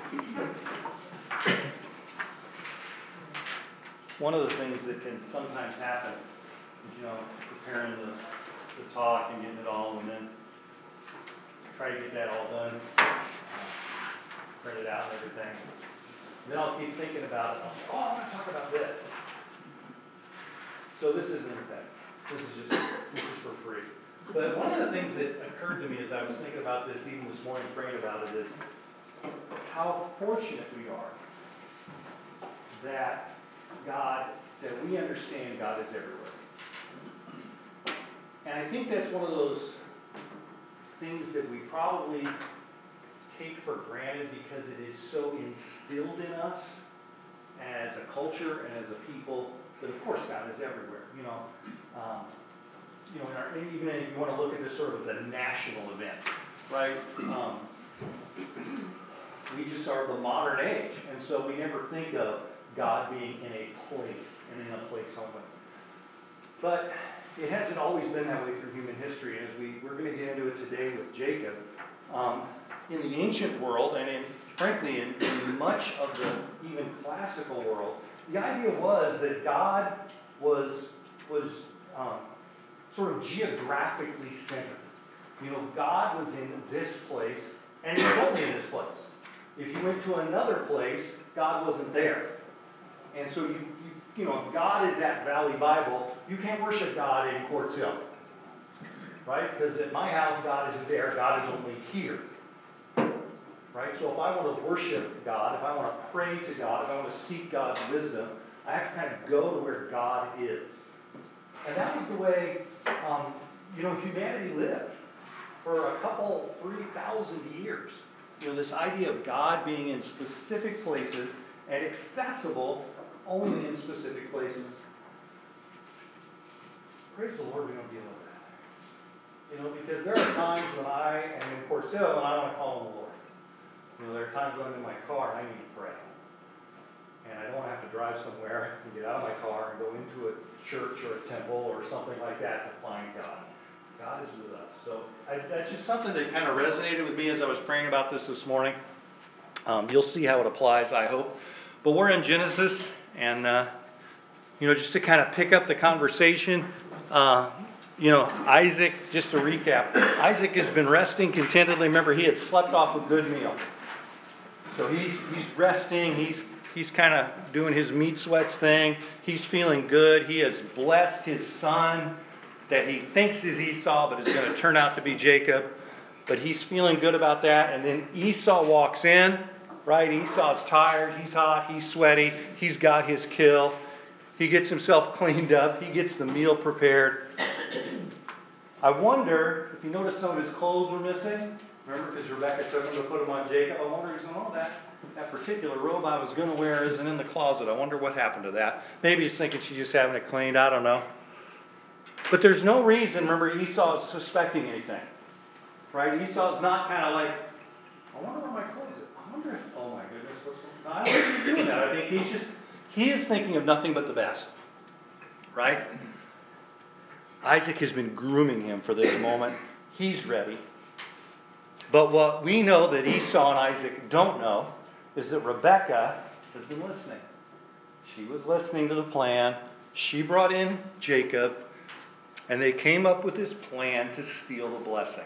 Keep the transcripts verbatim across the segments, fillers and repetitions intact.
One of the things that can sometimes happen is, you know, preparing the, the talk and getting it all, and then try to get that all done, uh, print it out and everything. And then I'll keep thinking about it. I'll say, oh, I want to talk about this. So this isn't anything. This is just this is for free. But one of the things that occurred to me as I was thinking about this, even this morning, praying about it, is how fortunate we are that God, that we understand God is everywhere. And I think that's one of those things that we probably take for granted because it is so instilled in us as a culture and as a people. But of course, God is everywhere. You know, um, you know, in our, even if you want to look at this sort of as a national event, right? Um, we just are the modern age, and so we never think of God being in a place and in a place only. But it hasn't always been that way through human history. And as we, we're going to get into it today with Jacob, um, in the ancient world, and in, frankly in, in much of the even classical world, the idea was that God was, was um, sort of geographically centered. You know, God was in this place, and He was only in this place. If you went to another place, God wasn't there. And so you, you, you know, if God is at Valley Bible, you can't worship God in Quartz Hill. Right? Because at my house, God isn't there. God is only here. Right? So if I want to worship God, if I want to pray to God, if I want to seek God's wisdom, I have to kind of go to where God is. And that was the way, um, you know, humanity lived for a couple, three thousand years. You know, this idea of God being in specific places and accessible only in specific places. Praise the Lord, we don't deal with that. You know, because there are times when I am in Quartz Hill and I want to call on the Lord. You know, there are times when I'm in my car and I need to pray. And I don't want to have to drive somewhere and get out of my car and go into a church or a temple or something like that to find God. God is with us. So I, that's just something that kind of resonated with me as I was praying about this this morning. Um, you'll see how it applies, I hope. But we're in Genesis, and uh, you know, just to kind of pick up the conversation, uh, you know, Isaac, just to recap, Isaac has been resting contentedly. Remember, he had slept off a good meal. So he's he's resting. He's he's kind of doing his meat sweats thing. He's feeling good. He has blessed his son that he thinks is Esau, but is going to turn out to be Jacob. But he's feeling good about that. And then Esau walks in, right? Esau's tired. He's hot. He's sweaty. He's got his kill. He gets himself cleaned up. He gets the meal prepared. I wonder if you notice some of his clothes were missing. Remember, because Rebecca took him to put them on Jacob. I wonder he's going, oh, that, that particular robe I was going to wear isn't in the closet. I wonder what happened to that. Maybe he's thinking she's just having it cleaned. I don't know. But there's no reason, remember, Esau is suspecting anything. Right? Esau's not kind of like, I wonder where my clothes are. I wonder if, oh my goodness, what's going on? I don't think he's doing that. I think he's just, he is thinking of nothing but the best. Right? Isaac has been grooming him for this moment. He's ready. But what we know that Esau and Isaac don't know is that Rebekah has been listening. She was listening to the plan. She brought in Jacob, and they came up with this plan to steal the blessing.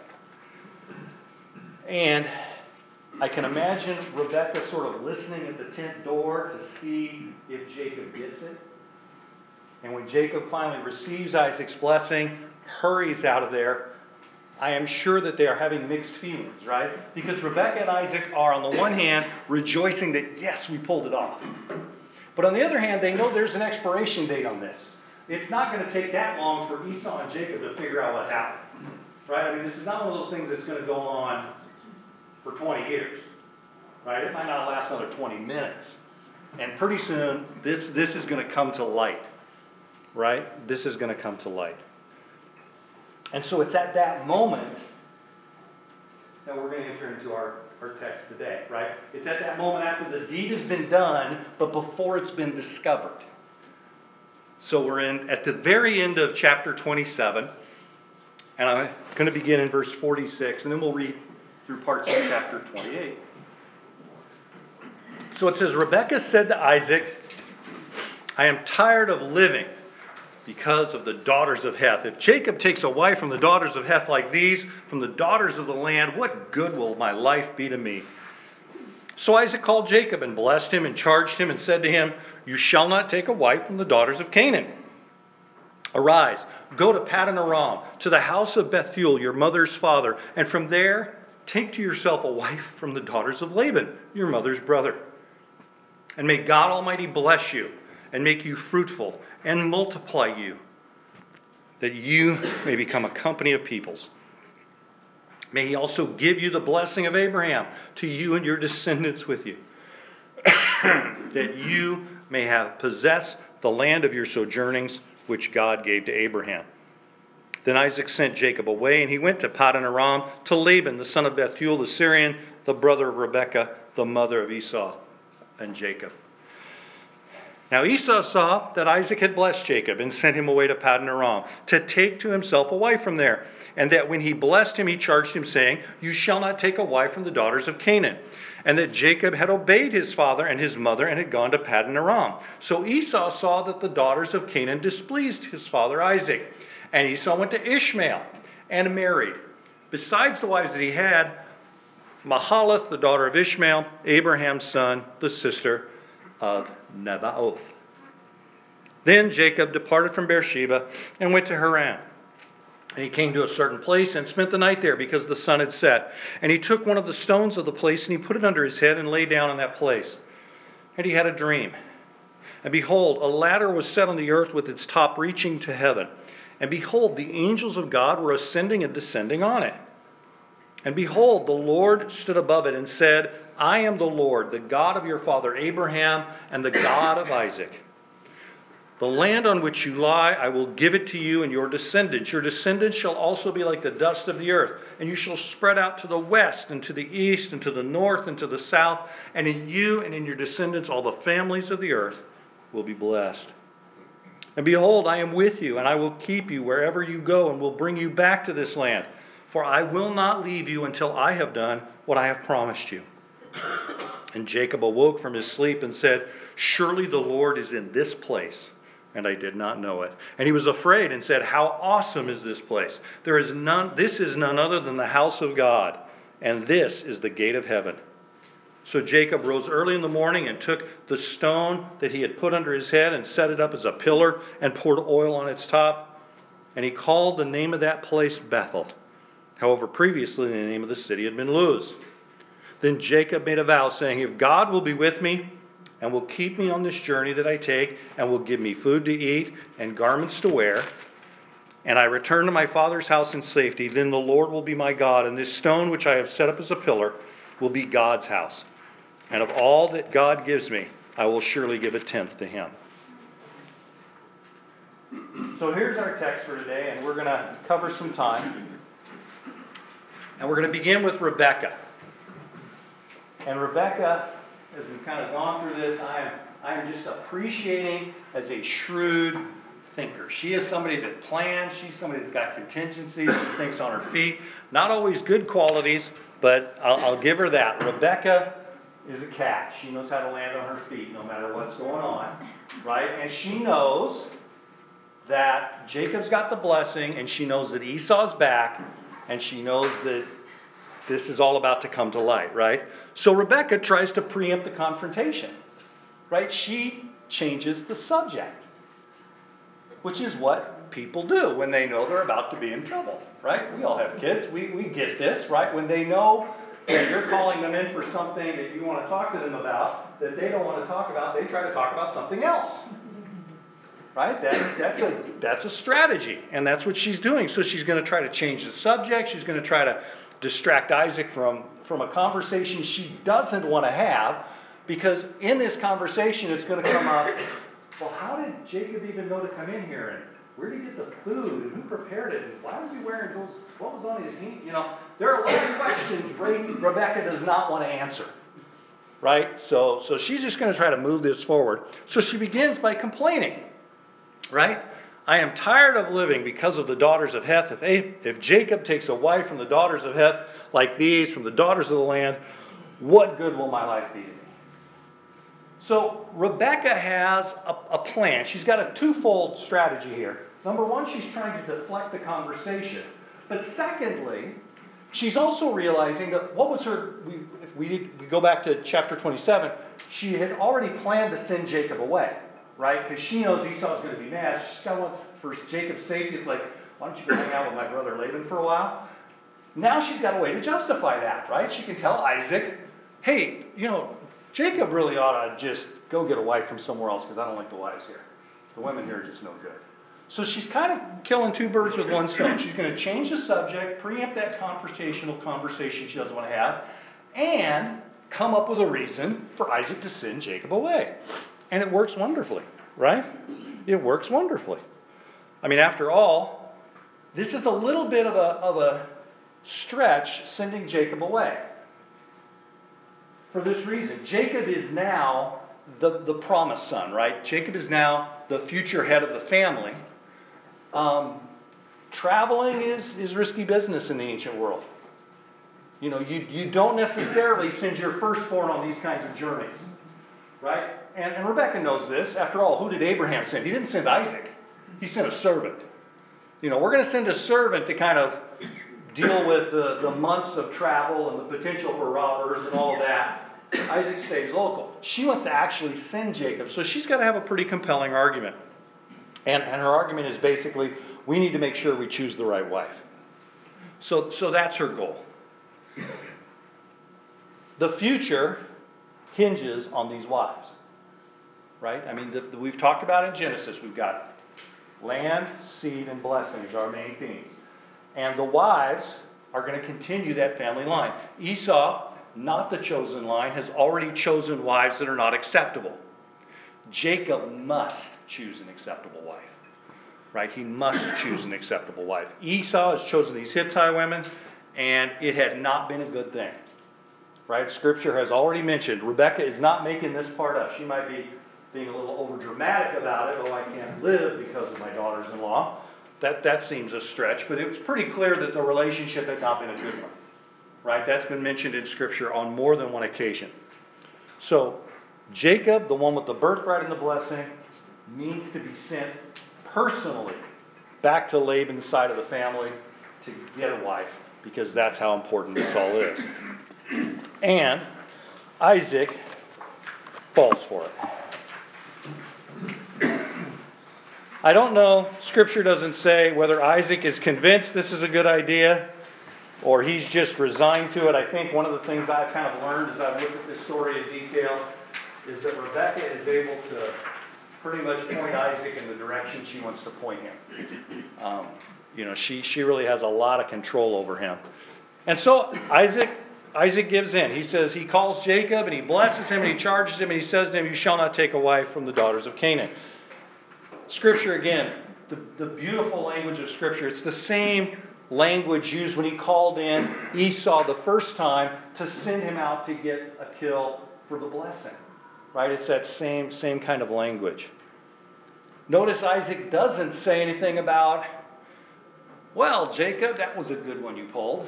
And I can imagine Rebekah sort of listening at the tent door to see if Jacob gets it. And when Jacob finally receives Isaac's blessing, hurries out of there, I am sure that they are having mixed feelings, right? Because Rebekah and Isaac are, on the one hand, rejoicing that, yes, we pulled it off. But on the other hand, they know there's an expiration date on this. It's not going to take that long for Esau and Jacob to figure out what happened. Right? I mean, this is not one of those things that's going to go on for twenty years. Right? It might not last another twenty minutes. And pretty soon, this, this is going to come to light. Right? This is going to come to light. And so it's at that moment that we're going to enter into our, our text today, right? It's at that moment after the deed has been done, but before it's been discovered. So we're in at the very end of chapter twenty-seven, and I'm going to begin in verse forty-six, and then we'll read through parts of chapter twenty-eight. So it says, Rebekah said to Isaac, I am tired of living because of the daughters of Heth. If Jacob takes a wife from the daughters of Heth like these, from the daughters of the land, what good will my life be to me? So Isaac called Jacob and blessed him and charged him and said to him, you shall not take a wife from the daughters of Canaan. Arise, go to Paddan Aram, to the house of Bethuel, your mother's father, and from there take to yourself a wife from the daughters of Laban, your mother's brother. And may God Almighty bless you and make you fruitful and multiply you, that you may become a company of peoples. May he also give you the blessing of Abraham to you and your descendants with you, that you may have possess the land of your sojournings, which God gave to Abraham. Then Isaac sent Jacob away, and he went to Paddan Aram to Laban, the son of Bethuel the Syrian, the brother of Rebekah, the mother of Esau and Jacob. Now Esau saw that Isaac had blessed Jacob and sent him away to Paddan Aram to take to himself a wife from there, and that when he blessed him, he charged him, saying, you shall not take a wife from the daughters of Canaan. And that Jacob had obeyed his father and his mother and had gone to Paddan Aram. So Esau saw that the daughters of Canaan displeased his father Isaac. And Esau went to Ishmael and married. Besides the wives that he had, Mahalath, the daughter of Ishmael, Abraham's son, the sister of Nebaioth. Then Jacob departed from Beersheba and went to Haran. And he came to a certain place and spent the night there because the sun had set. And he took one of the stones of the place and he put it under his head and lay down in that place. And he had a dream. And behold, a ladder was set on the earth with its top reaching to heaven. And behold, the angels of God were ascending and descending on it. And behold, the Lord stood above it and said, I am the Lord, the God of your father Abraham and the God of Isaac. The land on which you lie, I will give it to you and your descendants. Your descendants shall also be like the dust of the earth, and you shall spread out to the west and to the east and to the north and to the south, and in you and in your descendants all the families of the earth will be blessed. And behold, I am with you, and I will keep you wherever you go, and will bring you back to this land. For I will not leave you until I have done what I have promised you. And Jacob awoke from his sleep and said, surely the Lord is in this place, and I did not know it. And he was afraid and said, how awesome is this place? There is none, this is none other than the house of God, and this is the gate of heaven. So Jacob rose early in the morning and took the stone that he had put under his head and set it up as a pillar and poured oil on its top. And he called the name of that place Bethel. However, previously the name of the city had been Luz. Then Jacob made a vow, saying, if God will be with me and will keep me on this journey that I take and will give me food to eat and garments to wear, and I return to my father's house in safety, then the Lord will be my God, and this stone which I have set up as a pillar will be God's house. And of all that God gives me, I will surely give a tenth to him. So here's our text for today, and we're going to cover some time. And we're going to begin with Rebekah. And Rebekah, as we've kind of gone through this, I am, I am just appreciating as a shrewd thinker. She is somebody that plans. She's somebody that's got contingencies. She thinks on her feet. Not always good qualities, but I'll, I'll give her that. Rebekah is a cat. She knows how to land on her feet no matter what's going on, right? And she knows that Jacob's got the blessing, and she knows that Esau's back, and she knows that this is all about to come to light, right? So Rebekah tries to preempt the confrontation, right? She changes the subject, which is what people do when they know they're about to be in trouble, right? We all have kids. We, we get this, right? When they know that you're calling them in for something that you want to talk to them about that they don't want to talk about, they try to talk about something else. Right? That's that's a that's a strategy, and that's what she's doing. So she's going to try to change the subject. She's going to try to distract Isaac from, from a conversation she doesn't want to have, because in this conversation it's going to come up, well, how did Jacob even know to come in here? And where did he get the food? And who prepared it? And why was he wearing those? What was on his hand? You know, there are a lot of questions Rebekah does not want to answer. Right? So, so she's just going to try to move this forward. So she begins by complaining. Right? I am tired of living because of the daughters of Heth. If, if Jacob takes a wife from the daughters of Heth like these, from the daughters of the land, what good will my life be to me? So Rebecca has a, a plan. She's got a twofold strategy here. Number one, she's trying to deflect the conversation. But secondly, she's also realizing that what was her, we, if we, we go back to chapter twenty-seven, she had already planned to send Jacob away, right? Because she knows Esau's going to be mad. She's got wants for Jacob's safety. It's like, why don't you go hang out with my brother Laban for a while? Now she's got a way to justify that, right? She can tell Isaac, hey, you know, Jacob really ought to just go get a wife from somewhere else because I don't like the wives here. The women here are just no good. So she's kind of killing two birds with one stone. She's going to change the subject, preempt that confrontational conversation she doesn't want to have, and come up with a reason for Isaac to send Jacob away. And it works wonderfully, right? It works wonderfully. I mean, after all, this is a little bit of a, of a stretch sending Jacob away. For this reason, Jacob is now the, the promised son, right? Jacob is now the future head of the family. Um, traveling is, is risky business in the ancient world. You know, you, you don't necessarily send your firstborn on these kinds of journeys, right? And, and Rebecca knows this. After all, who did Abraham send? He didn't send Isaac. He sent a servant. You know, we're going to send a servant to kind of deal with the, the months of travel and the potential for robbers and all of that. Isaac stays local. She wants to actually send Jacob. So she's got to have a pretty compelling argument. And, and her argument is basically, we need to make sure we choose the right wife. So, so that's her goal. The future hinges on these wives. Right? I mean, the, the, we've talked about in Genesis, we've got land, seed, and blessings are our main themes. And the wives are going to continue that family line. Esau, not the chosen line, has already chosen wives that are not acceptable. Jacob must choose an acceptable wife. Right? He must choose an acceptable wife. Esau has chosen these Hittite women, and it had not been a good thing. Right? Scripture has already mentioned, Rebecca is not making this part up. She might be being a little over dramatic about it. Oh, I can't live because of my daughters-in-law. That, that seems a stretch, but it was pretty clear that the relationship had not been a good one. Right? That's been mentioned in Scripture on more than one occasion. So, Jacob, the one with the birthright and the blessing, needs to be sent personally back to Laban's side of the family to get a wife, because that's how important this all is. And Isaac falls for it. I don't know, Scripture doesn't say whether Isaac is convinced this is a good idea or he's just resigned to it. I think one of the things I've kind of learned as I've looked at this story in detail is that Rebecca is able to pretty much point Isaac in the direction she wants to point him. Um, you know, she, she really has a lot of control over him. And so Isaac Isaac gives in. He says, he calls Jacob and he blesses him and he charges him and he says to him, you shall not take a wife from the daughters of Canaan. Scripture, again, the, the beautiful language of Scripture. It's the same language used when he called in Esau the first time to send him out to get a kill for the blessing. Right? It's that same, same kind of language. Notice Isaac doesn't say anything about, well, Jacob, that was a good one you pulled.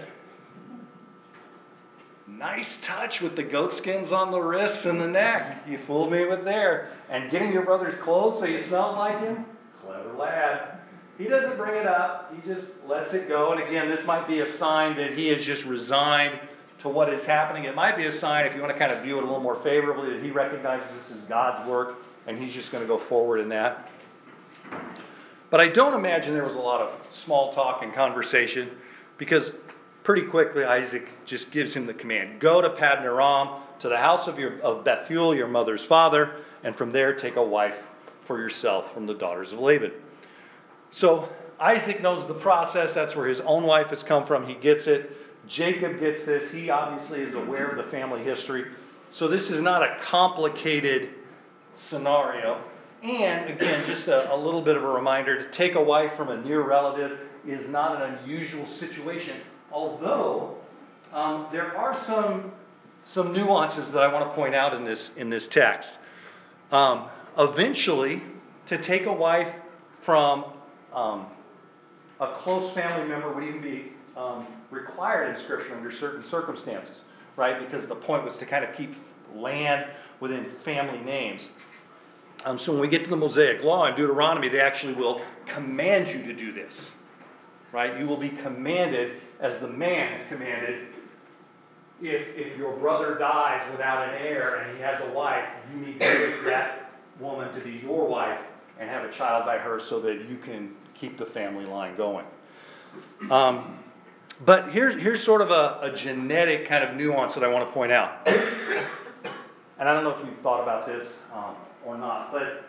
Nice touch with the goat skins on the wrists and the neck. You fooled me with there. And getting your brother's clothes so you smelled like him? Clever lad. He doesn't bring it up. He just lets it go. And again, this might be a sign that he is just resigned to what is happening. It might be a sign, if you want to kind of view it a little more favorably, that he recognizes this is God's work and he's just going to go forward in that. But I don't imagine there was a lot of small talk and conversation, because pretty quickly Isaac just gives him the command. Go to Paddan Aram, to the house of, your, of Bethuel, your mother's father, and from there take a wife for yourself from the daughters of Laban. So Isaac knows the process. That's where his own wife has come from. He gets it. Jacob gets this. He obviously is aware of the family history. So this is not a complicated scenario. And again, just a, a little bit of a reminder, to take a wife from a near relative is not an unusual situation. Although um, there are some some nuances that I want to point out in this in this text. Um, eventually, to take a wife from um, a close family member would even be um, required in Scripture under certain circumstances. right? Because the point was to kind of keep land within family names. Um, so when we get to the Mosaic Law in Deuteronomy, they actually will command you to do this, right? You will be commanded, as the man is commanded, if if your brother dies without an heir and he has a wife, you need to take that woman to be your wife and have a child by her so that you can keep the family line going. Um, but here's here's sort of a, a genetic kind of nuance that I want to point out. And I don't know if you've thought about this um, or not, but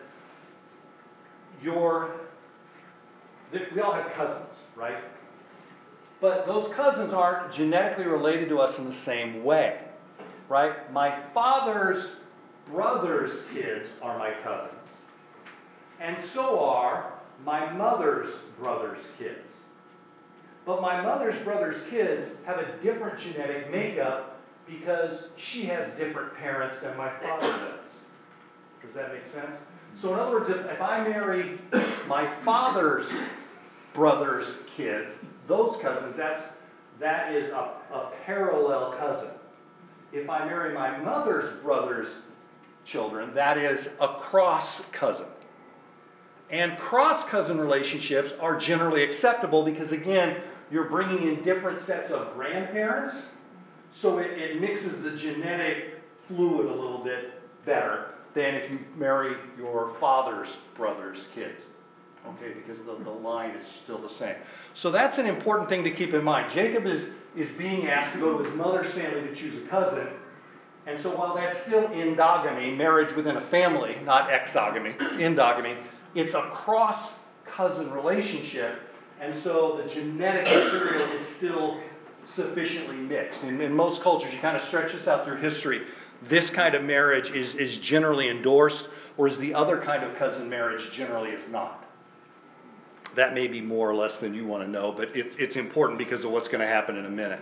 your we all have cousins, right? But those cousins aren't genetically related to us in the same way, right? My father's brother's kids are my cousins. And so are my mother's brother's kids. But my mother's brother's kids have a different genetic makeup because she has different parents than my father does. Does that make sense? So in other words, if, if I marry my father's brother's kids, those cousins, that's that is a, a parallel cousin. If I marry my mother's brother's children, that is a cross cousin. And cross cousin relationships are generally acceptable because, again, you're bringing in different sets of grandparents, so it, it mixes the genetic fluid a little bit better than if you marry your father's brother's kids. Okay, because the, the line is still the same. So that's an important thing to keep in mind. Jacob is, is being asked to go to his mother's family to choose a cousin. And so while that's still endogamy, marriage within a family, not exogamy, endogamy, it's a cross-cousin relationship. And so the genetic material is still sufficiently mixed. In, in most cultures, you kind of stretch this out through history. This kind of marriage is, is generally endorsed, whereas the other kind of cousin marriage generally is not. That may be more or less than you want to know, but it, it's important because of what's going to happen in a minute.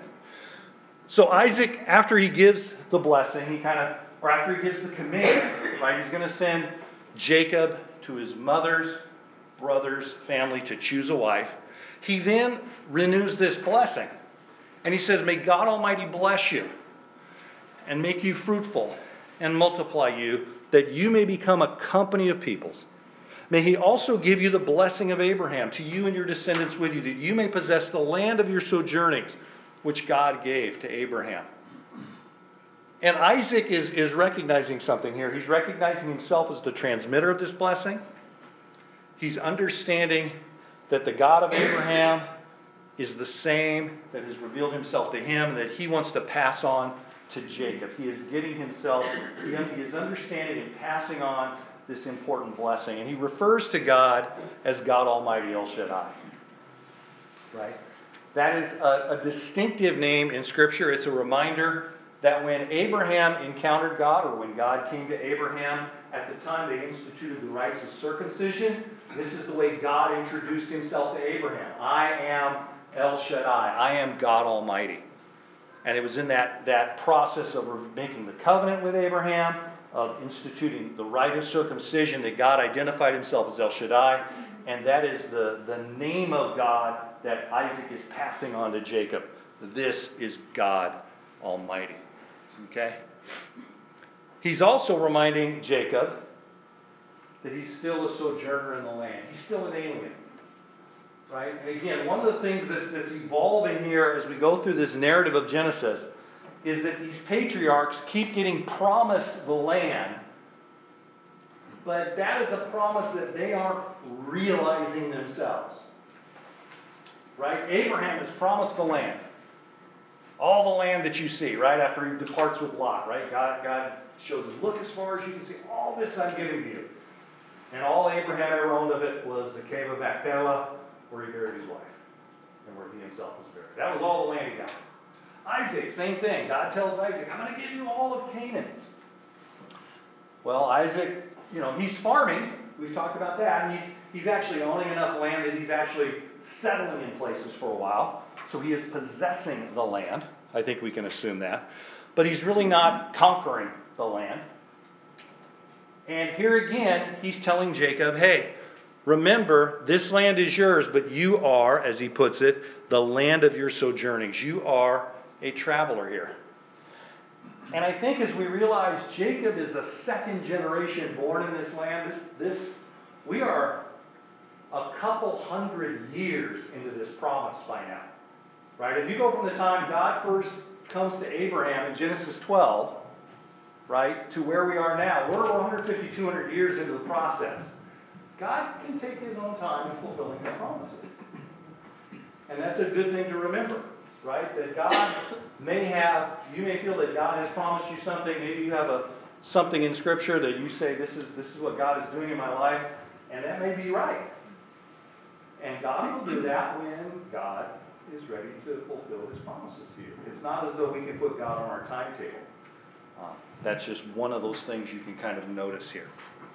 So Isaac, after he gives the blessing, he kind of, or after he gives the command, right, he's going to send Jacob to his mother's brother's family to choose a wife. He then renews this blessing. And he says, may God Almighty bless you and make you fruitful and multiply you, that you may become a company of peoples. May he also give you the blessing of Abraham to you and your descendants with you, that you may possess the land of your sojournings, which God gave to Abraham. And Isaac is, is recognizing something here. He's recognizing himself as the transmitter of this blessing. He's understanding that the God of Abraham is the same that has revealed himself to him, and that he wants to pass on to Jacob. He is getting himself, he is understanding and passing on this important blessing. And he refers to God as God Almighty El Shaddai. Right? That is a, a distinctive name in Scripture. It's a reminder that when Abraham encountered God, or when God came to Abraham, at the time they instituted the rites of circumcision, this is the way God introduced himself to Abraham. I am El Shaddai. I am God Almighty. And it was in that, that process of making the covenant with Abraham, of instituting the rite of circumcision, that God identified himself as El Shaddai. And that is the, the name of God that Isaac is passing on to Jacob. This is God Almighty. Okay? He's also reminding Jacob that he's still a sojourner in the land. He's still an alien. Right? And again, one of the things that's, that's evolving here as we go through this narrative of Genesis is that these patriarchs keep getting promised the land, but that is a promise that they aren't realizing themselves. Right? Abraham is promised the land. All the land that you see, right, after he departs with Lot, right? God, God shows him, look as far as you can see, all this I'm giving you. And all Abraham ever owned of it was the cave of Machpelah, where he buried his wife, and where he himself was buried. That was all the land he got. Isaac, same thing. God tells Isaac, I'm going to give you all of Canaan. Well, Isaac, you know, he's farming. We've talked about that. And he's, he's actually owning enough land that he's actually settling in places for a while. So he is possessing the land. I think we can assume that. But he's really not conquering the land. And here again, he's telling Jacob, hey, remember, this land is yours, but you are, as he puts it, the land of your sojournings. You are a traveler here. And I think as we realize Jacob is the second generation born in this land, this, this we are a couple hundred years into this promise by now. Right? If you go from the time God first comes to Abraham in Genesis twelve, right, to where we are now, we're one hundred fifty, two hundred years into the process. God can take his own time in fulfilling his promises. And that's a good thing to remember, right? That God may have, you may feel that God has promised you something. Maybe you have a something in Scripture that you say, this is this is what God is doing in my life, and that may be right. And God will do that when God is ready to fulfill his promises to you. It's not as though we can put God on our timetable. Um, that's just one of those things you can kind of notice here.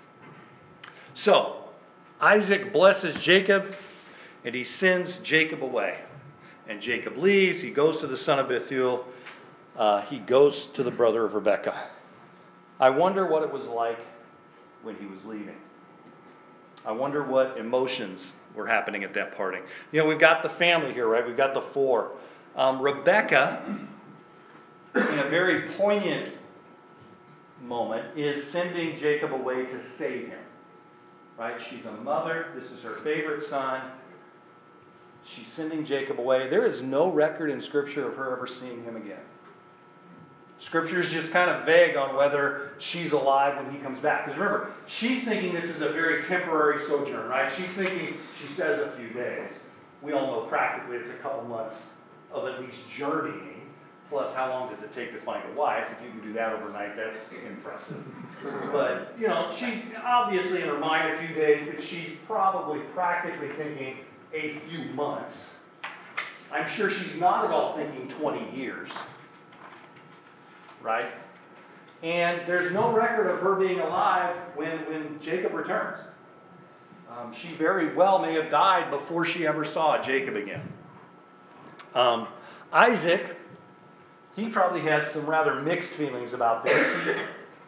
So, Isaac blesses Jacob, and he sends Jacob away. And Jacob leaves. He goes to the son of Bethuel. Uh, he goes to the brother of Rebekah. I wonder what it was like when he was leaving. I wonder what emotions were happening at that parting. You know, we've got the family here, right? We've got the four. Um, Rebekah, in a very poignant moment, is sending Jacob away to save him. Right? She's a mother. This is her favorite son. She's sending Jacob away. There is no record in Scripture of her ever seeing him again. Scripture is just kind of vague on whether she's alive when he comes back. Because remember, she's thinking this is a very temporary sojourn, right? She's thinking, she says a few days. We all know practically it's a couple months of at least journeying. Plus, how long does it take to find a wife? If you can do that overnight, that's impressive. But, you know, she obviously in her mind a few days, but she's probably practically thinking a few months. I'm sure she's not at all thinking twenty years. Right? And there's no record of her being alive when, when Jacob returns. Um, she very well may have died before she ever saw Jacob again. Um, Isaac, he probably has some rather mixed feelings about this.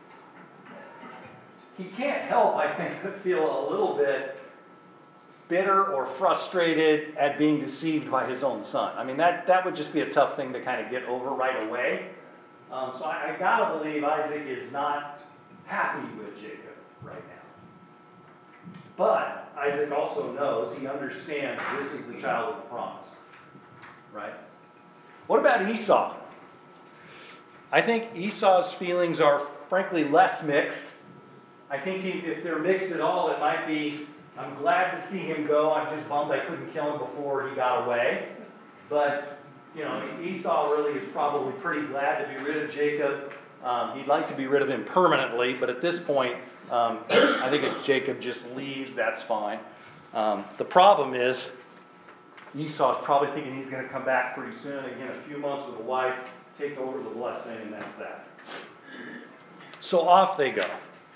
He, he can't help, I think, but feel a little bit bitter or frustrated at being deceived by his own son. I mean, that, that would just be a tough thing to kind of get over right away. Um, so I, I gotta believe Isaac is not happy with Jacob right now. But Isaac also knows, he understands this is the child of the promise. Right? What about Esau? I think Esau's feelings are frankly less mixed. I think he, if they're mixed at all, it might be, I'm glad to see him go. I'm just bummed I couldn't kill him before he got away. But you know, Esau really is probably pretty glad to be rid of Jacob. Um, he'd like to be rid of him permanently, but at this point, um, I think if Jacob just leaves, that's fine. Um, the problem is, Esau's probably thinking he's going to come back pretty soon. Again, a few months with a wife, take over the blessing, and that's that. So off they go.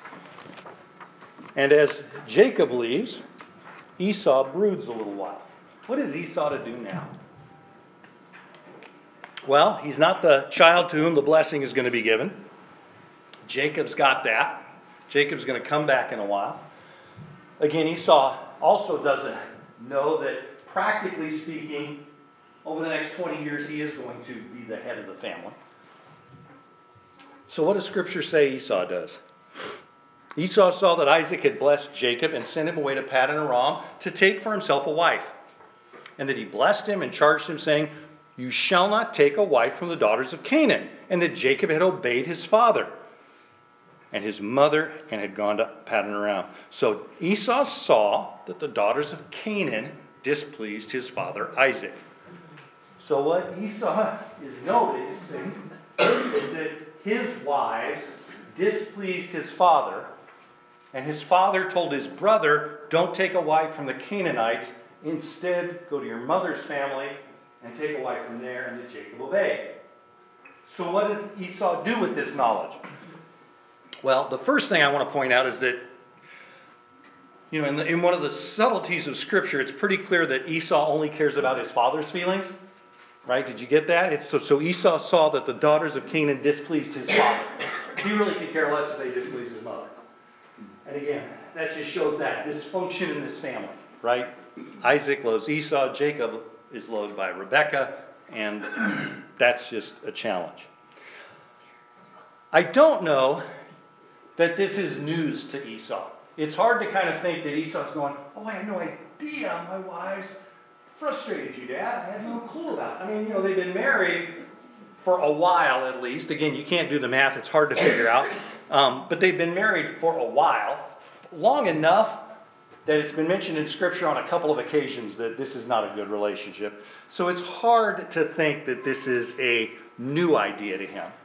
And as Jacob leaves, Esau broods a little while. What is Esau to do now? Well, he's not the child to whom the blessing is going to be given. Jacob's got that. Jacob's going to come back in a while. Again, Esau also doesn't know that, practically speaking, over the next twenty years, he is going to be the head of the family. So what does Scripture say Esau does? Esau saw that Isaac had blessed Jacob and sent him away to Paddan Aram to take for himself a wife. And that he blessed him and charged him, saying, you shall not take a wife from the daughters of Canaan. And that Jacob had obeyed his father and his mother and had gone to Paddan Aram. So Esau saw that the daughters of Canaan displeased his father Isaac. So what Esau is noticing is that his wives displeased his father. And his father told his brother, don't take a wife from the Canaanites. Instead, go to your mother's family and take a wife from there, and that Jacob obeyed. So what does Esau do with this knowledge? Well, the first thing I want to point out is that, you know, in, the, in one of the subtleties of Scripture, it's pretty clear that Esau only cares about his father's feelings. Right? Did you get that? It's so, so Esau saw that the daughters of Canaan displeased his father. He really could care less if they displeased his mother. And again, that just shows that dysfunction in this family. Right? Isaac loves Esau. Jacob is loved by Rebekah, and that's just a challenge. I don't know that this is news to Esau. It's hard to kind of think that Esau's going, oh, I had no idea my wives frustrated you, Dad. I had no clue about it. I mean, you know, they've been married for a while at least. Again, you can't do the math. It's hard to figure out. Um, but they've been married for a while, long enough that it's been mentioned in Scripture on a couple of occasions that this is not a good relationship. So it's hard to think that this is a new idea to him.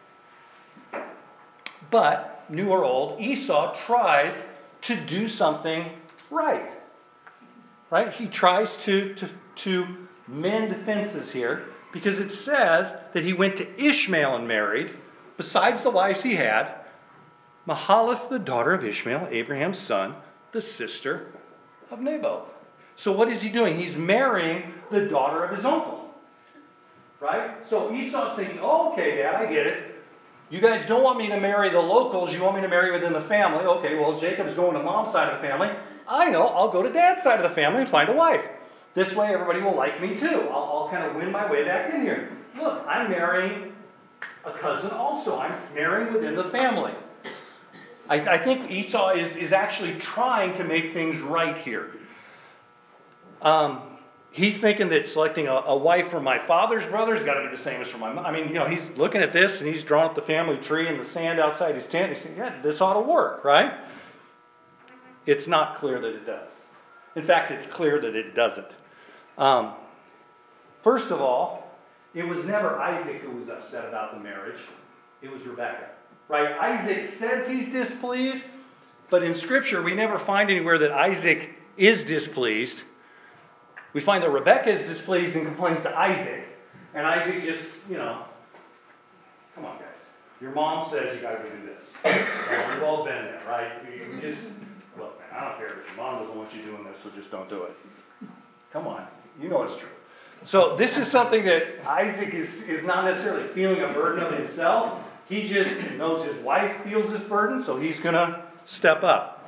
But, new or old, Esau tries to do something right. Right? He tries to, to, to mend fences here because it says that he went to Ishmael and married, besides the wives he had, Mahalath, the daughter of Ishmael, Abraham's son, the sister of Naboth. So what is he doing? He's marrying the daughter of his uncle. Right? So Esau's thinking, oh, okay, Dad, I get it. You guys don't want me to marry the locals. You want me to marry within the family. Okay, well, Jacob's going to Mom's side of the family. I know. I'll go to Dad's side of the family and find a wife. This way, everybody will like me too. I'll, I'll kind of win my way back in here. Look, I'm marrying a cousin also. I'm marrying within the family. I, I think Esau is, is actually trying to make things right here. Um, he's thinking that selecting a, a wife for my father's brother has got to be the same as for my mom. I mean, you know, he's looking at this and he's drawing up the family tree in the sand outside his tent. He's saying, yeah, this ought to work, right? It's not clear that it does. In fact, it's clear that it doesn't. Um, first of all, it was never Isaac who was upset about the marriage. It was Rebekah. Right? Isaac says he's displeased, but in Scripture we never find anywhere that Isaac is displeased. We find that Rebekah is displeased and complains to Isaac, and Isaac just, you know, come on, guys. Your mom says you got to go do this. Right? We've all been there, right? We, we just, look, man, I don't care if your mom doesn't want you doing this, so just don't do it. Come on. You know it's true. So this is something that Isaac is, is not necessarily feeling a burden of himself. He just knows his wife feels this burden, so he's going to step up.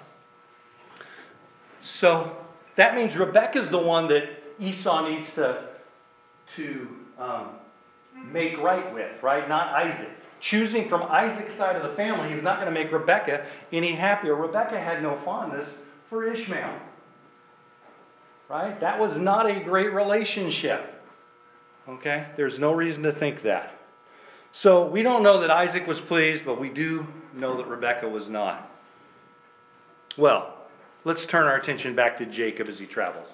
So that means Rebekah's the one that Esau needs to, to um, make right with, right? Not Isaac. Choosing from Isaac's side of the family is not going to make Rebekah any happier. Rebekah had no fondness for Ishmael. Right? That was not a great relationship. Okay? There's no reason to think that. So we don't know that Isaac was pleased, but we do know that Rebekah was not. Well, let's turn our attention back to Jacob as he travels.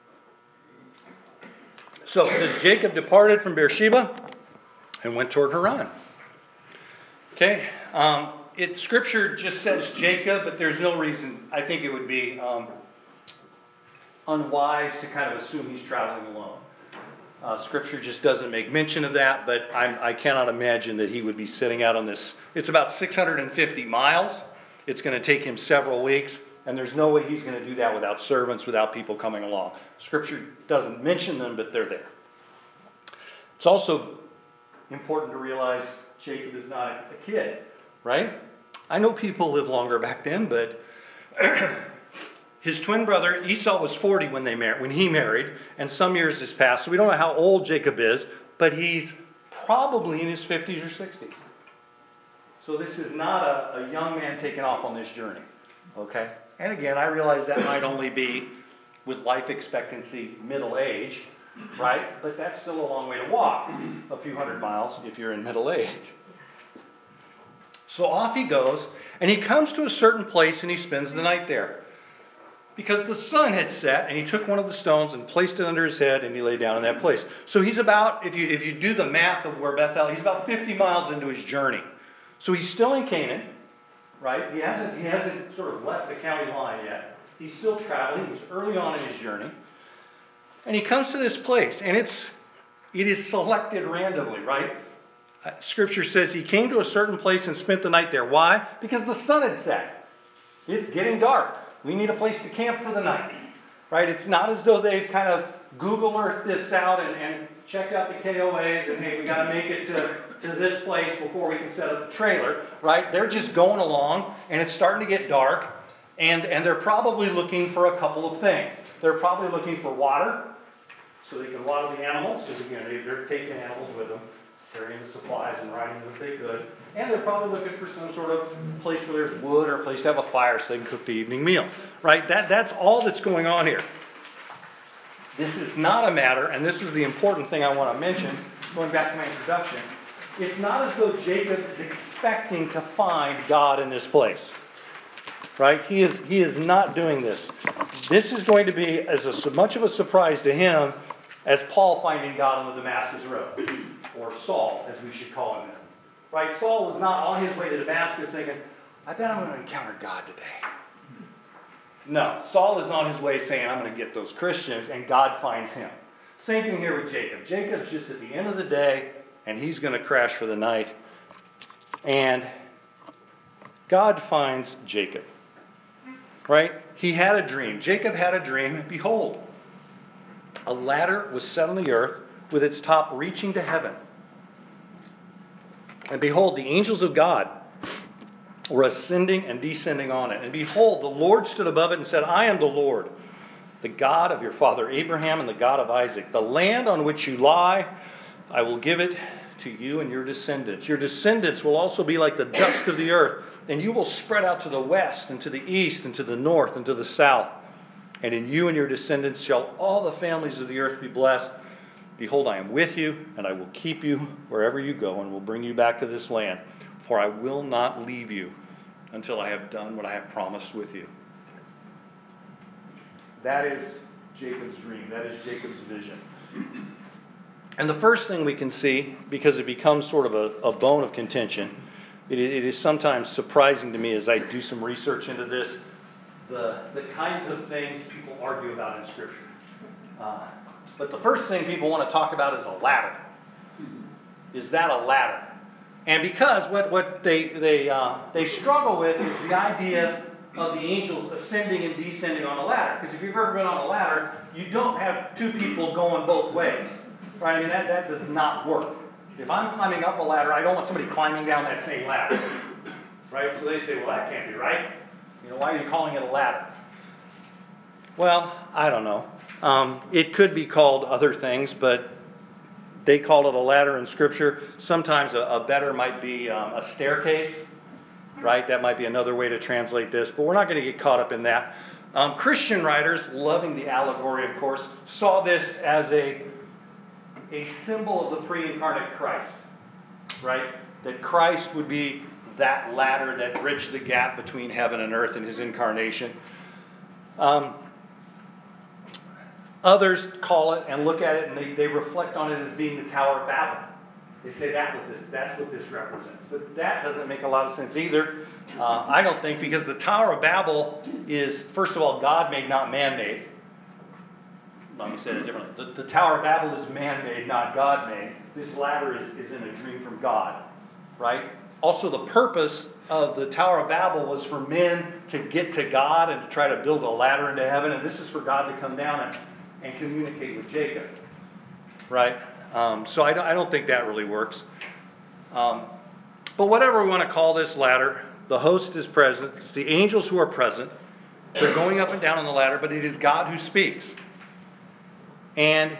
So it says Jacob departed from Beersheba and went toward Haran. Okay? Um, it Scripture just says Jacob, but there's no reason. I think it would be um, unwise to kind of assume he's traveling alone. Uh, scripture just doesn't make mention of that, but I'm, I cannot imagine that he would be sitting out on this. It's about six hundred fifty miles. It's going to take him several weeks, and there's no way he's going to do that without servants, without people coming along. Scripture doesn't mention them, but they're there. It's also important to realize Jacob is not a kid, right? I know people lived longer back then, but his twin brother Esau was forty when they mar- when he married, and some years has passed. So we don't know how old Jacob is, but he's probably in his fifties or sixties. So this is not a, a young man taking off on this journey. Okay? And again, I realize that might only be with life expectancy middle age, right? But that's still a long way to walk, a few hundred miles if you're in middle age. So off he goes, and he comes to a certain place and he spends the night there. Because the sun had set, and he took one of the stones and placed it under his head, and he lay down in that place. So he's about, if you if you do the math of where Bethel, he's about fifty miles into his journey. So he's still in Canaan, right? He hasn't he hasn't sort of left the county line yet. He's still traveling. He's early on in his journey, and he comes to this place, and it's it is selected randomly, right? Scripture says he came to a certain place and spent the night there. Why? Because the sun had set. It's getting dark. We need a place to camp for the night, right? It's not as though they've kind of Google Earth this out and, and checked out the K O As and, hey, we got to make it to, to this place before we can set up the trailer, right? They're just going along, and it's starting to get dark, and, and they're probably looking for a couple of things. They're probably looking for water, so they can water the animals, because again, they, they're taking animals with them. carrying the supplies and riding them if they could. And they're probably looking for some sort of place where there's wood or a place to have a fire so they can cook the evening meal. Right? That, that's all that's going on here. This is not a matter, and this is the important thing I want to mention, going back to my introduction. It's not as though Jacob is expecting to find God in this place. Right? He is, he is not doing this. This is going to be as a, much of a surprise to him as Paul finding God on the Damascus Road. Or Saul, as we should call him. Right? Saul was not on his way to Damascus thinking, I bet I'm going to encounter God today. No. Saul is on his way saying, I'm going to get those Christians, and God finds him. Same thing here with Jacob. Jacob's just at the end of the day, and he's going to crash for the night. And God finds Jacob. Right? He had a dream. Jacob had a dream. Behold, a ladder was set on the earth with its top reaching to heaven. And behold, the angels of God were ascending and descending on it. And behold, the Lord stood above it and said, I am the Lord, the God of your father Abraham and the God of Isaac. The land on which you lie, I will give it to you and your descendants. Your descendants will also be like the dust of the earth, and you will spread out to the west and to the east and to the north and to the south. And in you and your descendants shall all the families of the earth be blessed. Behold, I am with you, and I will keep you wherever you go, and will bring you back to this land. For I will not leave you until I have done what I have promised with you. That is Jacob's dream. That is Jacob's vision. And the first thing we can see, because it becomes sort of a, a bone of contention, it, it is sometimes surprising to me as I do some research into this, the, the kinds of things people argue about in Scripture. Uh, but the first thing people want to talk about is a ladder. Is that a ladder? And because what, what they they uh, they struggle with is the idea of the angels ascending and descending on a ladder. Because if you've ever been on a ladder, you don't have two people going both ways. Right? I mean, that, that does not work. If I'm climbing up a ladder, I don't want somebody climbing down that same ladder. Right? So they say, well, that can't be right. You know, why are you calling it a ladder? Well, I don't know. Um, it could be called other things, but they call it a ladder in Scripture. Sometimes a, a better might be um, a staircase. Right? That might be another way to translate this, but we're not going to get caught up in that. Um, Christian writers, loving the allegory, of course, saw this as a a symbol of the pre-incarnate Christ, right? That Christ would be that ladder that bridged the gap between heaven and earth in his incarnation. Um, others call it and look at it and they, they reflect on it as being the Tower of Babel. They say that what this, that's what this represents. But that doesn't make a lot of sense either, uh, I don't think, because the Tower of Babel is, first of all, God-made, not man-made. Let me say that differently. The, the Tower of Babel is man-made, not God-made. This ladder is, is in a dream from God, right? Also, the purpose of the Tower of Babel was for men to get to God and to try to build a ladder into heaven. And this is for God to come down and, and communicate with Jacob, right? Um, so I don't, I don't think that really works. Um, but whatever we want to call this ladder, the host is present. It's the angels who are present. They're going up and down on the ladder, but it is God who speaks. And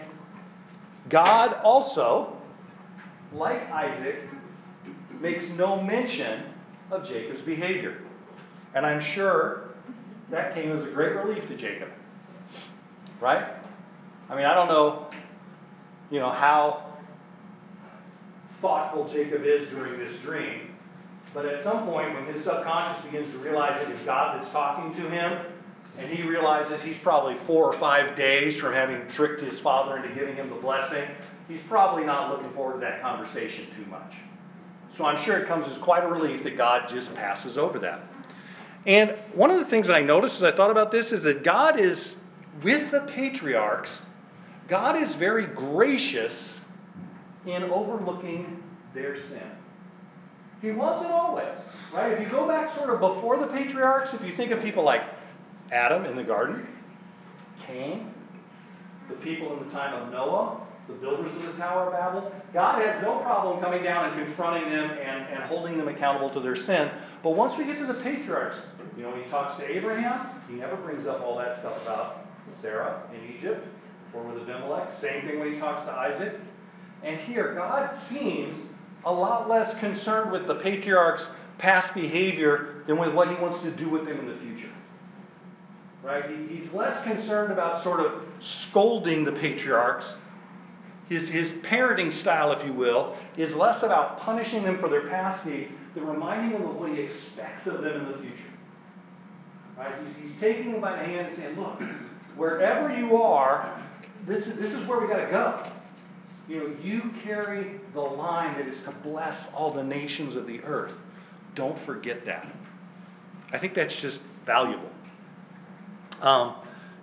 God also, like Isaac, makes no mention of Jacob's behavior. And I'm sure that came as a great relief to Jacob. Right? I mean, I don't know, you know, how thoughtful Jacob is during this dream. But at some point, when his subconscious begins to realize it is God that's talking to him, and he realizes he's probably four or five days from having tricked his father into giving him the blessing, he's probably not looking forward to that conversation too much. So I'm sure it comes as quite a relief that God just passes over that. And one of the things I noticed as I thought about this is that God is, with the patriarchs, God is very gracious in overlooking their sin. He wasn't always, right? If you go back sort of before the patriarchs, if you think of people like Adam in the garden, Cain, the people in the time of Noah, the builders of the Tower of Babel, God has no problem coming down and confronting them and, and holding them accountable to their sin. But once we get to the patriarchs, you know, when he talks to Abraham, he never brings up all that stuff about Sarah in Egypt or with Abimelech. Same thing when he talks to Isaac. And here, God seems a lot less concerned with the patriarch's past behavior than with what he wants to do with them in the future. Right? He, he's less concerned about sort of scolding the patriarchs. His, his parenting style, if you will, is less about punishing them for their past deeds than reminding them of what he expects of them in the future. Right? He's, he's taking them by the hand and saying, look, wherever you are, this is, this is where we got to go. You know, you carry the line that is to bless all the nations of the earth. Don't forget that. I think that's just valuable. Um,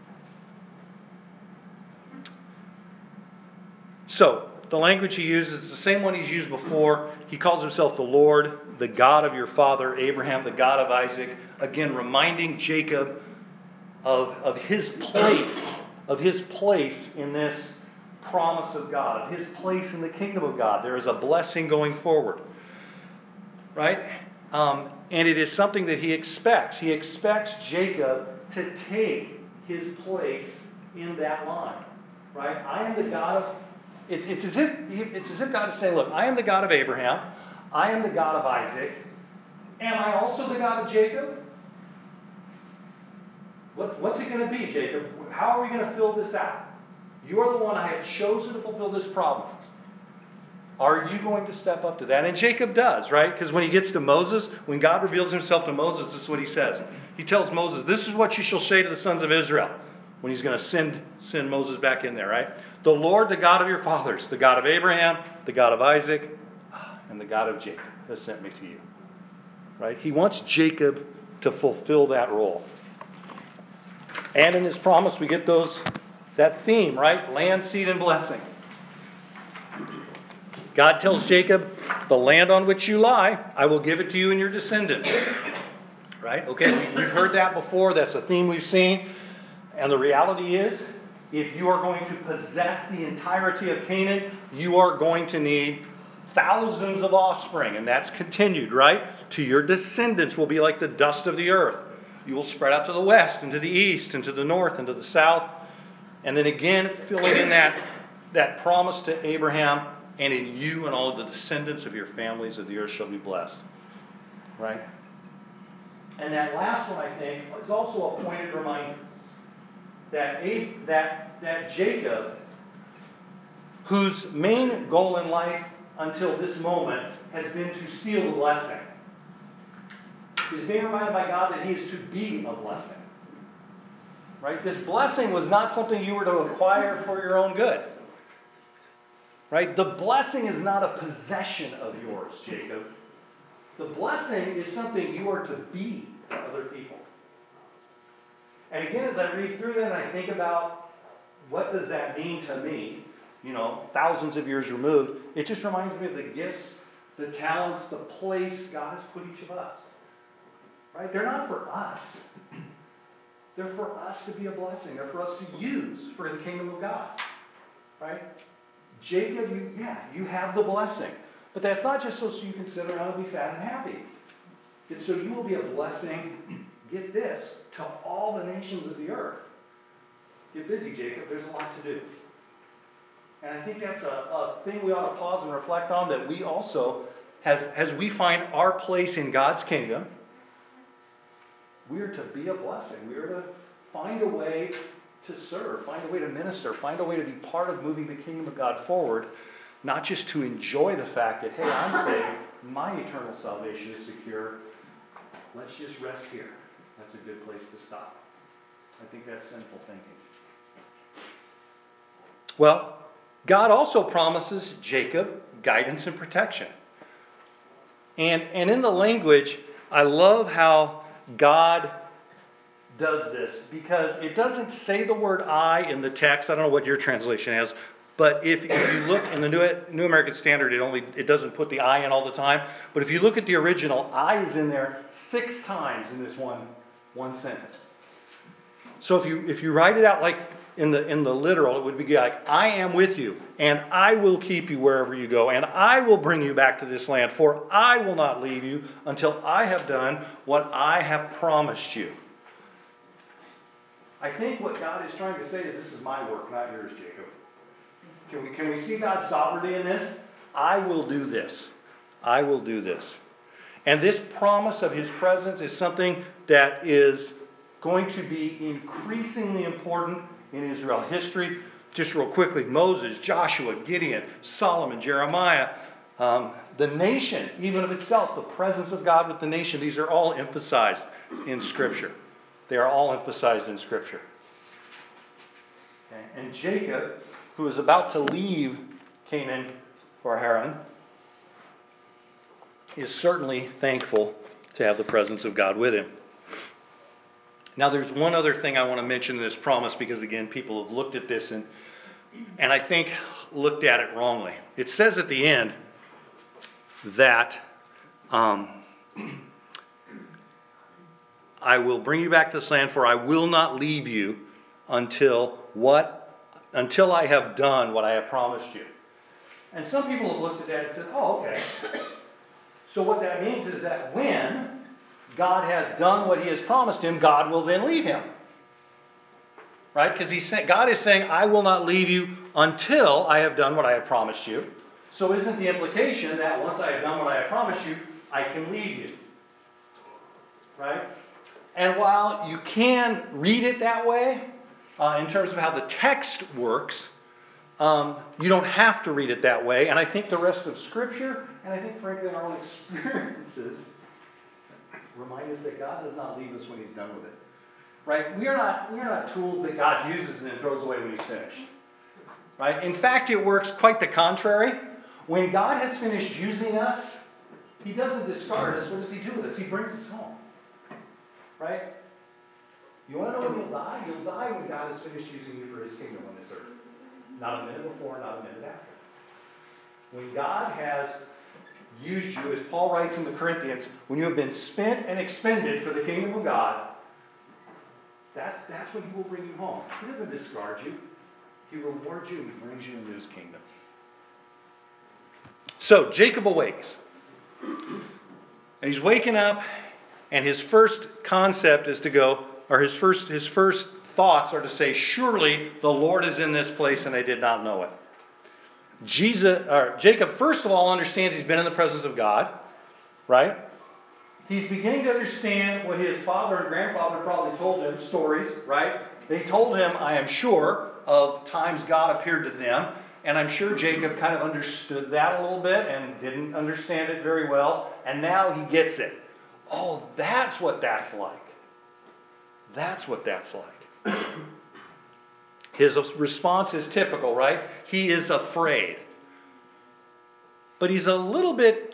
so, the language he uses is the same one he's used before. He calls himself the Lord, the God of your father Abraham, the God of Isaac. Again, reminding Jacob of, of his place, of his place in this promise of God, of his place in the kingdom of God. There is a blessing going forward. Right? Um, and it is something that he expects. He expects Jacob to take his place in that line. Right? I am the God of... It's, it's, as if, it's as if God is saying, look, I am the God of Abraham. I am the God of Isaac. Am I also the God of Jacob? What, what's it going to be, Jacob? How are we going to fill this out? You are the one I have chosen to fulfill this problem. Are you going to step up to that? And Jacob does, right? Because when he gets to Moses, when God reveals himself to Moses, this is what he says. He tells Moses, this is what you shall say to the sons of Israel. When he's going to send, send Moses back in there, right? The Lord, the God of your fathers, the God of Abraham, the God of Isaac, and the God of Jacob has sent me to you. Right? He wants Jacob to fulfill that role. And in his promise, we get those that theme, right? Land, seed, and blessing. God tells Jacob, the land on which you lie, I will give it to you and your descendants. Right? Okay, we, we've heard that before. That's a theme we've seen. And the reality is, if you are going to possess the entirety of Canaan, you are going to need thousands of offspring. And that's continued, right? To your descendants will be like the dust of the earth. You will spread out to the west and to the east and to the north and to the south. And then again, filling in that, that promise to Abraham, and in you and all of the descendants of your families of the earth shall be blessed. Right? And that last one, I think, is also a pointed reminder that, Abe, that, that Jacob, whose main goal in life until this moment has been to steal the blessing, is being reminded by God that he is to be a blessing. Right? This blessing was not something you were to acquire for your own good. Right? The blessing is not a possession of yours, Jacob. The blessing is something you are to be to other people. And again, as I read through that and I think about what does that mean to me, you know, thousands of years removed, it just reminds me of the gifts, the talents, the place God has put each of us. Right? They're not for us. They're for us to be a blessing. They're for us to use for the kingdom of God. Right? Jacob, you, yeah, you have the blessing. But that's not just so, so you can sit around and be fat and happy. It's so you will be a blessing, get this, to all the nations of the earth. Get busy, Jacob. There's a lot to do. And I think that's a, a thing we ought to pause and reflect on, that we also, have, as we find our place in God's kingdom, we are to be a blessing. We are to find a way to serve, find a way to minister, find a way to be part of moving the kingdom of God forward, not just to enjoy the fact that, hey, I'm saved, my eternal salvation is secure. Let's just rest here. That's a good place to stop. I think that's sinful thinking. Well, God also promises Jacob guidance and protection. And, and in the language, I love how God does this, because it doesn't say the word I in the text. I don't know what your translation has, but if, if you look in the New, New American Standard, it only it doesn't put the I in all the time. But if you look at the original, I is in there six times in this one one sentence. So if you if you write it out like in the in the literal, it would be like, I am with you, and I will keep you wherever you go, and I will bring you back to this land, for I will not leave you until I have done what I have promised you. I think what God is trying to say is, this is my work, not yours, Jacob. Can we, can we see God's sovereignty in this? I will do this. I will do this. And this promise of his presence is something that is going to be increasingly important in Israel history. Just real quickly, Moses, Joshua, Gideon, Solomon, Jeremiah, um, the nation, even of itself, the presence of God with the nation, these are all emphasized in Scripture. They are all emphasized in Scripture. Okay. And Jacob, who is about to leave Canaan for Haran, is certainly thankful to have the presence of God with him. Now there's one other thing I want to mention in this promise, because again, people have looked at this and and I think looked at it wrongly. It says at the end that um, I will bring you back to this land, for I will not leave you until what until I have done what I have promised you. And some people have looked at that and said, oh, okay. So what that means is that when God has done what he has promised him, God will then leave him. Right? Because he's saying, God is saying, I will not leave you until I have done what I have promised you. So isn't the implication that once I have done what I have promised you, I can leave you? Right? And while you can read it that way, uh, in terms of how the text works, Um, you don't have to read it that way. And I think the rest of Scripture, and I think frankly our own experiences, remind us that God does not leave us when he's done with it. Right? We are not, we are not tools that God uses and then throws away when he's finished. Right? In fact, it works quite the contrary. When God has finished using us, he doesn't discard us. What does he do with us? He brings us home. Right? You want to know when you'll die? You'll die when God has finished using you for his kingdom on this earth. Not a minute before, not a minute after. When God has used you, as Paul writes in the Corinthians, when you have been spent and expended for the kingdom of God, that's, that's when he will bring you home. He doesn't discard you. He rewards you and he brings you into his kingdom. So, Jacob awakes. And he's waking up, and his first concept is to go, or his first, his first thoughts are to say, surely the Lord is in this place and I did not know it. Jesus, or Jacob, first of all, understands he's been in the presence of God, right? He's beginning to understand what his father and grandfather probably told him, stories, right? They told him, I am sure, of times God appeared to them, and I'm sure Jacob kind of understood that a little bit and didn't understand it very well, and now he gets it. Oh, that's what that's like. That's what that's like. His response is typical, right? He is afraid. But he's a little bit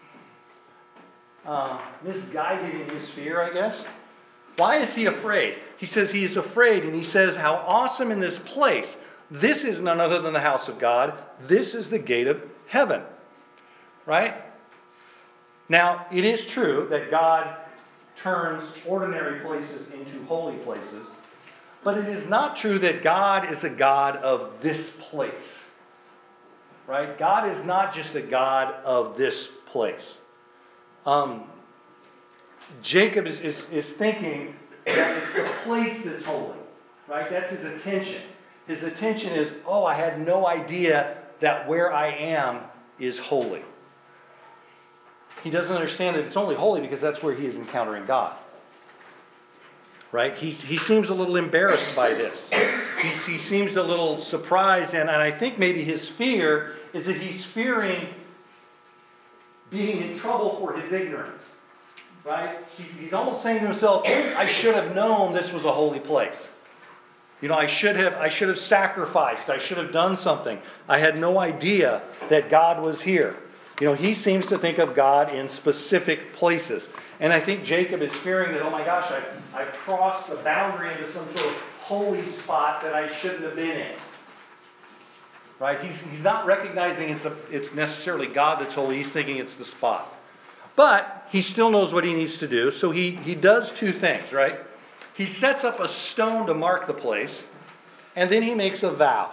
uh, misguided in his fear, I guess. Why is he afraid? He says he is afraid, and he says how awesome in this place. This is none other than the house of God. This is the gate of heaven. Right? Now, it is true that God turns ordinary places into holy places. But it is not true that God is a God of this place. Right? God is not just a God of this place. Um, Jacob is, is, is thinking that it's the place that's holy. Right? That's his attention. His attention is, oh, I had no idea that where I am is holy. He doesn't understand that it's only holy because that's where he is encountering God. Right? He, he seems a little embarrassed by this. He, he seems a little surprised, and, and I think maybe his fear is that he's fearing being in trouble for his ignorance. Right? He's, he's almost saying to himself, I should have known this was a holy place. You know, I should have I should have sacrificed. I should have done something. I had no idea that God was here. You know, he seems to think of God in specific places. And I think Jacob is fearing that, oh my gosh, I've, I've crossed the boundary into some sort of holy spot that I shouldn't have been in. Right? He's, he's not recognizing it's, a, it's necessarily God that's holy. He's thinking it's the spot. But he still knows what he needs to do. So he, he does two things, right? He sets up a stone to mark the place. And then he makes a vow.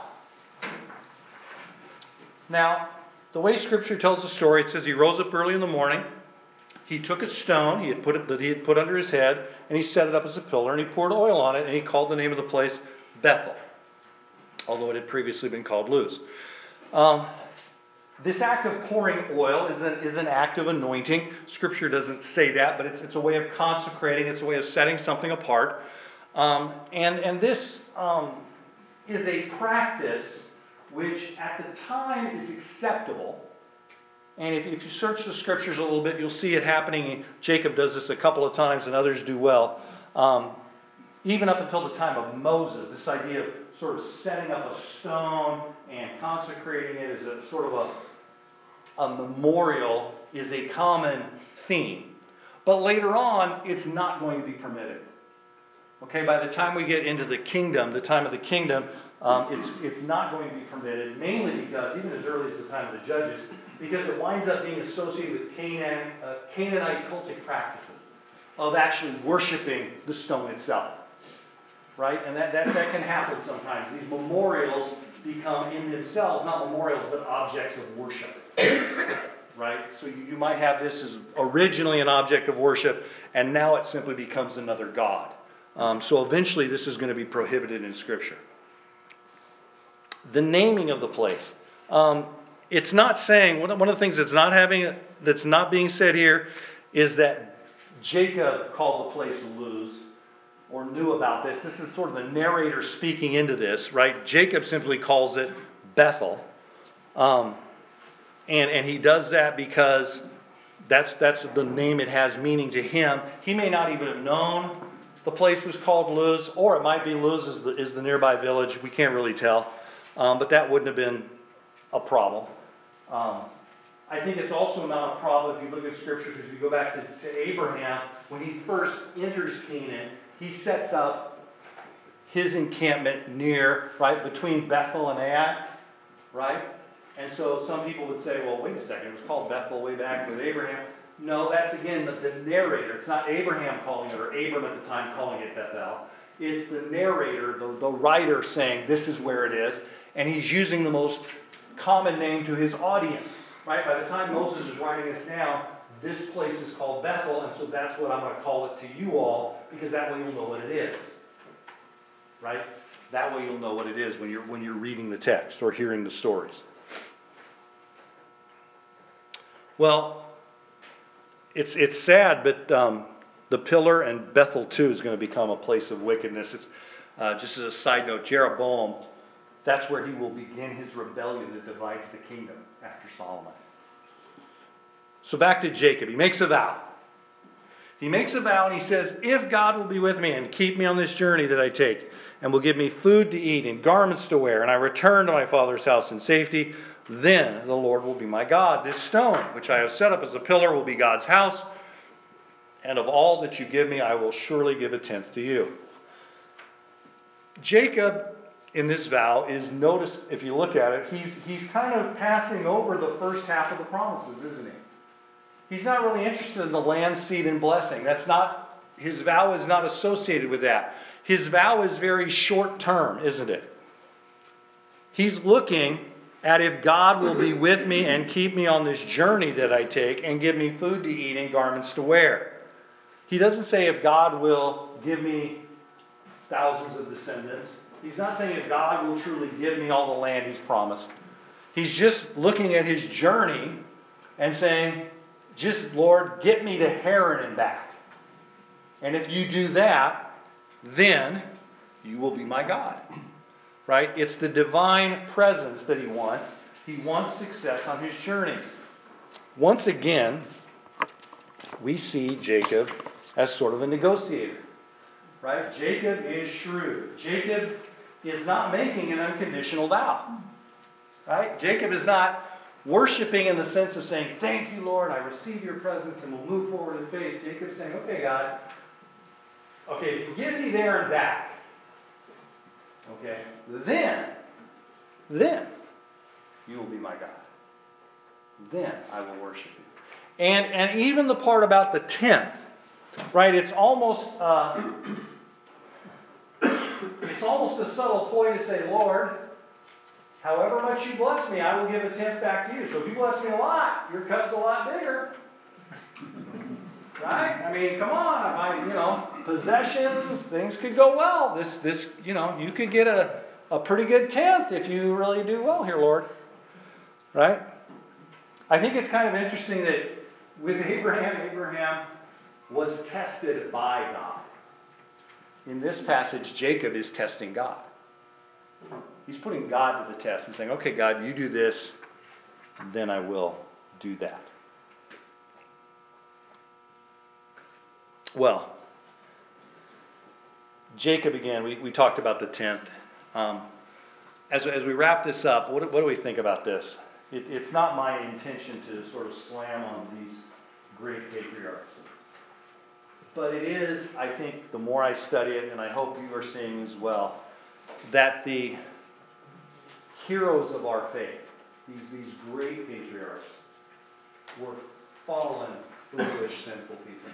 Now, the way Scripture tells the story, it says he rose up early in the morning. He took a stone he had put it, that he had put under his head, and he set it up as a pillar, and he poured oil on it, and he called the name of the place Bethel. although it had previously been called Luz. Um, this act of pouring oil is an, is an act of anointing. Scripture doesn't say that, but it's, it's a way of consecrating. It's a way of setting something apart. Um, and, and this um, is a practice which at the time is acceptable. And if, if you search the Scriptures a little bit, you'll see it happening. Jacob does this a couple of times and others do well. Um, even up until the time of Moses, this idea of sort of setting up a stone and consecrating it as a sort of a, a memorial is a common theme. But later on, it's not going to be permitted. Okay, by the time we get into the kingdom, the time of the kingdom, um, it's it's not going to be permitted, mainly because, even as early as the time of the Judges, because it winds up being associated with Canaan, uh, Canaanite cultic practices of actually worshiping the stone itself. Right? And that, that, that can happen sometimes. These memorials become in themselves not memorials, but objects of worship. Right? So you, you might have this as originally an object of worship, and now it simply becomes another god. Um, so eventually this is going to be prohibited in Scripture. The naming of the place. Um, it's not saying, one of the things that's not having, that's not being said here is that Jacob called the place Luz or knew about this. This is sort of the narrator speaking into this, right? Jacob simply calls it Bethel. Um, and, and he does that because that's, that's the name it has meaning to him. He may not even have known the place was called Luz, or it might be Luz is the, is the nearby village. We can't really tell. Um, but that wouldn't have been a problem. Um, I think it's also not a problem if you look at Scripture, because if you go back to, to Abraham, when he first enters Canaan, he sets up his encampment near, right, between Bethel and Ai, right? And so some people would say, well, wait a second, it was called Bethel way back with Abraham. No, that's again the, the narrator. It's not Abraham calling it, or Abram at the time calling it Bethel. It's the narrator, the, the writer saying this is where it is. And he's using the most common name to his audience. Right? By the time Moses is writing this down, this place is called Bethel, and so that's what I'm going to call it to you all, because that way you'll know what it is. Right? That way you'll know what it is when you're when you're reading the text or hearing the stories. Well, It's it's sad, but um, the pillar and Bethel too is going to become a place of wickedness. It's uh, just as a side note, Jeroboam, that's where he will begin his rebellion that divides the kingdom after Solomon. So back to Jacob. He makes a vow. He makes a vow and he says, if God will be with me and keep me on this journey that I take, and will give me food to eat and garments to wear, and I return to my father's house in safety, then the Lord will be my God. This stone, which I have set up as a pillar, will be God's house. And of all that you give me, I will surely give a tenth to you. Jacob, in this vow, is, notice, if you look at it, he's, he's kind of passing over the first half of the promises, isn't he? He's not really interested in the land, seed, and blessing. That's not, his vow is not associated with that. His vow is very short term, isn't it? He's looking at if God will be with me and keep me on this journey that I take and give me food to eat and garments to wear. He doesn't say if God will give me thousands of descendants. He's not saying if God will truly give me all the land he's promised. He's just looking at his journey and saying, just, Lord, get me to Haran and back. And if you do that, then you will be my God. Right? It's the divine presence that he wants. He wants success on his journey. Once again, we see Jacob as sort of a negotiator. Right? Jacob is shrewd. Jacob is not making an unconditional vow. Right? Jacob is not worshiping in the sense of saying, thank you, Lord, I receive your presence and will move forward in faith. Jacob's saying, okay, God, okay, if you get me there and back, okay, then, then you will be my God. Then I will worship you. And and even the part about the tenth, right? It's almost uh, it's almost a subtle ploy to say, Lord, however much you bless me, I will give a tenth back to you. So if you bless me a lot, your cut's a lot bigger. Right? I mean, come on. I, you know, possessions, things could go well. This, this, you know, you could get a, a pretty good tenth if you really do well here, Lord. Right? I think it's kind of interesting that with Abraham, Abraham was tested by God. In this passage, Jacob is testing God. He's putting God to the test and saying, okay, God, you do this, then I will do that. Well, Jacob again, we, we talked about the tenth. Um, as, as we wrap this up, what, what do we think about this? It, it's not my intention to sort of slam on these great patriarchs. But it is, I think, the more I study it, and I hope you are seeing as well, that the heroes of our faith, these, these great patriarchs, were fallen, foolish, sinful people.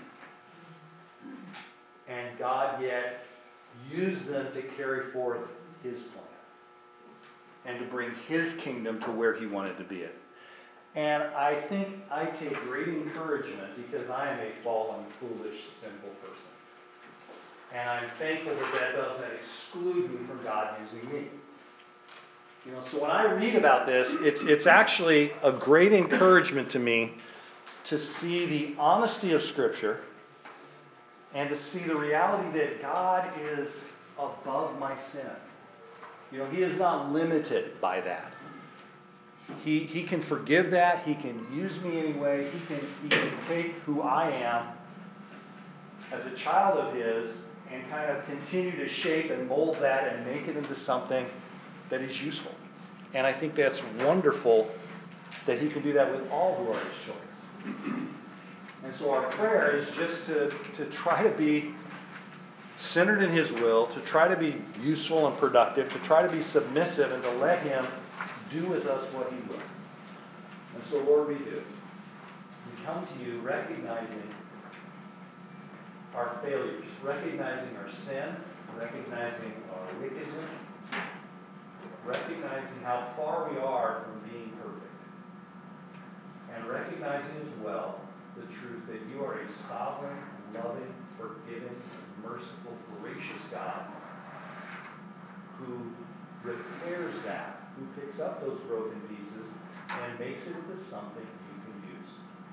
And God yet used them to carry forth His plan and to bring His kingdom to where He wanted to be it. And I think I take great encouragement because I am a fallen, foolish, sinful person. And I'm thankful that that doesn't exclude me from God using me. You know, so when I read about this, it's it's actually a great encouragement to me to see the honesty of Scripture and to see the reality that God is above my sin. You know, He is not limited by that. He He can forgive that. He can use me anyway. He can He can take who I am as a child of His and kind of continue to shape and mold that and make it into something that is useful. And I think that's wonderful that He can do that with all who are His children. And so our prayer is just to, to try to be centered in His will, to try to be useful and productive, to try to be submissive and to let Him do with us what He will. And so, Lord, we do. We come to You recognizing our failures, recognizing our sin, recognizing our wickedness, recognizing how far we are from being perfect, and recognizing as well the truth that You are a sovereign, loving, forgiving, merciful, gracious God who repairs that, who picks up those broken pieces and makes it into something You can use.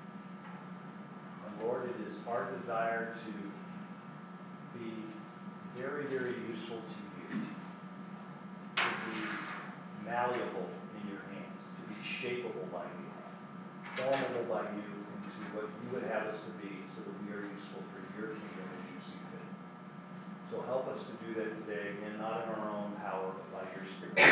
And Lord, it is our desire to be very, very useful to You, to be malleable in Your hands, to be shapeable by You, formable by You into what You would have us to be so that we are useful for Your kingdom as You see fit. So help us to do that today, again, not in our own power, but by Your Spirit.